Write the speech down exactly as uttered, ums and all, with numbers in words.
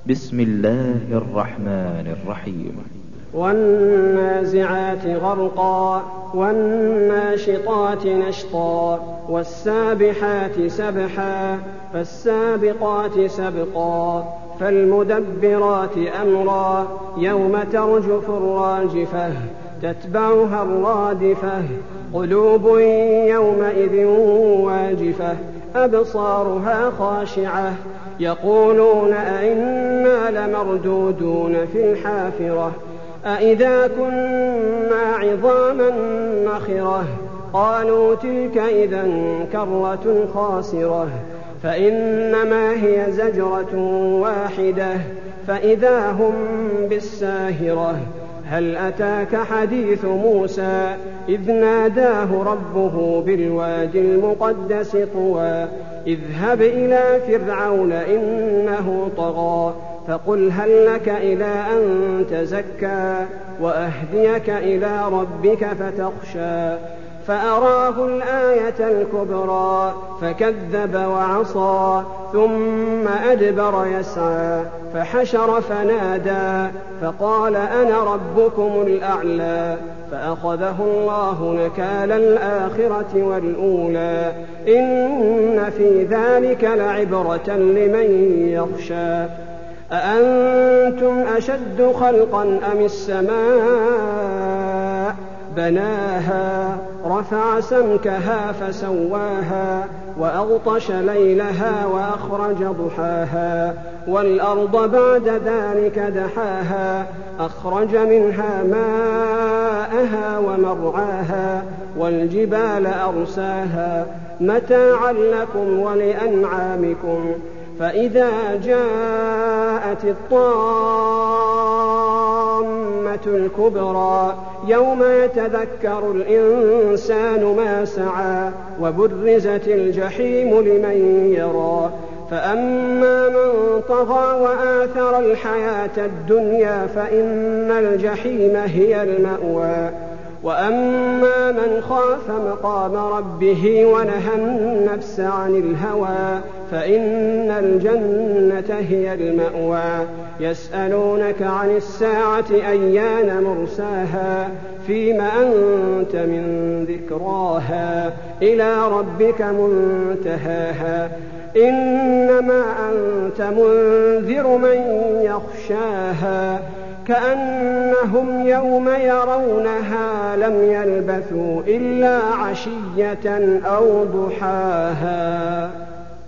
بسم الله الرحمن الرحيم. والنازعات غرقا والناشطات نشطا والسابحات سبحا فالسابقات سبقا فالمدبرات أمرا يوم ترجف الراجفة تتبعها الرادفة قلوب يومئذ واجفة أبصارها خاشعة يقولون أئنا لمردودون في الحافرة أئذا كنا عظاما نخرة قالوا تلك إذا كرة خاسرة فإنما هي زجرة واحدة فإذا هم بالساهرة هل أتاك حديث موسى إذ ناداه ربه بالوادي المقدس طوى اذهب إلى فرعون إنه طغى فقل هل لك إلى أن تزكى وأهديك إلى ربك فتخشى فأراه الآية الكبرى فكذب وعصى ثم أدبر يسعى فحشر فنادى فقال أنا ربكم الأعلى فأخذه الله نكال الآخرة والأولى إن في ذلك لعبرة لمن يخشى أأنتم أشد خلقا أم السماء بناها رفع سمكها فسواها وأغطش ليلها وأخرج ضحاها والأرض بعد ذلك دحاها أخرج منها ماءها ومرعاها والجبال أرساها متاعا لكم ولأنعامكم فإذا جاءت الطامة الكبرى يوم يتذكر الإنسان ما سعى وبرزت الجحيم لمن يرى فأما من طغى وآثر الحياة الدنيا فإن الجحيم هي المأوى وأما من خاف مقام ربه ونهى النفس عن الهوى فإن الجنة هي المأوى يسألونك عن الساعة أيان مرساها فيم أنت من ذكراها إلى ربك منتهاها إنما أنت منذر من يخشاها كأنهم يوم يرونها لم يلبثوا إلا عشية أو ضحاها.